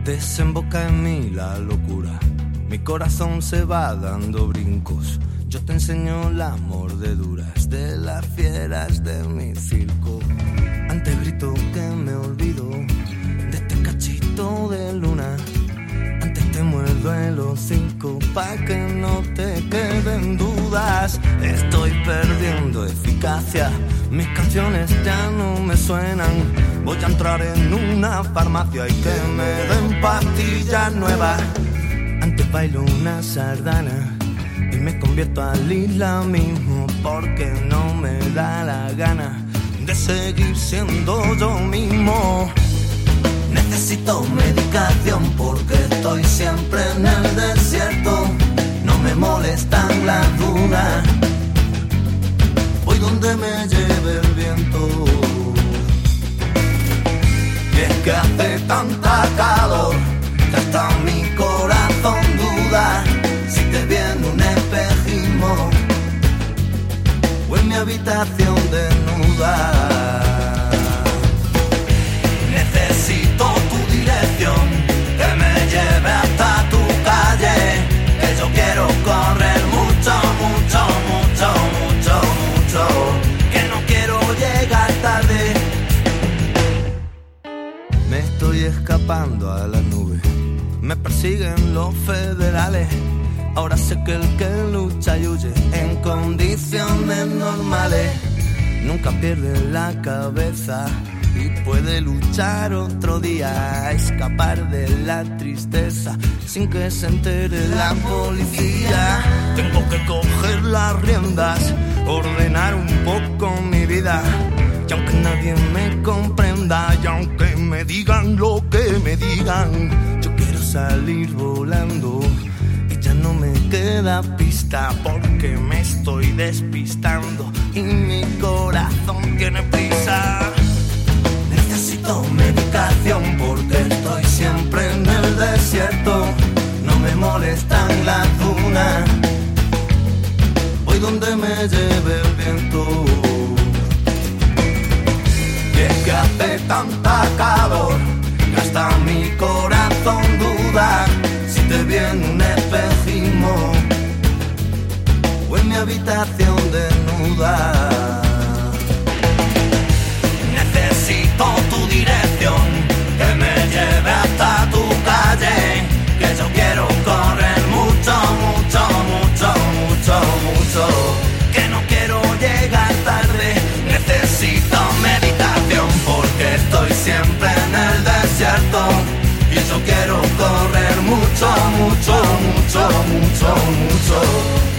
Desemboca en mí la locura, mi corazón se va dando brincos. Yo te enseño las mordeduras de las fieras de mi circo. Antes grito que me olvido de este cachito de luna. Antes te muerdo el hocico pa' que no te queden dudas. Estoy perdiendo eficacia, mis canciones ya no me suenan. Voy a entrar en una farmacia y que me den pastillas nuevas. Antes bailo una sardana y me convierto al islamismo porque no me da la gana de seguir siendo yo mismo. Necesito medicación porque estoy siempre en el desierto. No me molestan las dunas, voy donde me lleve el viento. Y es que hace tanta calor que hasta mi corazón duda si te viene un espejismo o en mi habitación desnuda. Necesito tu dirección, que me lleve hasta tu calle, que yo quiero correr mucho, mucho, mucho, mucho, mucho, que no quiero llegar tarde. Me estoy escapando a las nubes, me persiguen los federales. Ahora sé que el que lucha y huye en condiciones normales nunca pierde la cabeza y puede luchar otro día, escapar de la tristeza sin que se entere la policía. Tengo que coger las riendas, ordenar un poco mi vida. Y aunque nadie me comprenda y aunque me digan lo que me digan, yo quiero salir volando y ya no me queda pista porque me estoy despistando y mi corazón tiene prisa. Necesito medicación porque estoy siempre en el desierto. No me molestan las dunas, voy donde me lleve el viento. Y es que hace tanta calor que hasta mi corazón duda si te viene un espejismo o en mi habitación desnuda. Necesito tu dirección, que me lleve hasta tu calle, que yo quiero correr mucho, mucho, mucho, mucho, mucho, que no quiero llegar tarde. Necesito meditación porque estoy siempre en el desierto y yo quiero correr mucho, mucho, mucho, mucho, mucho.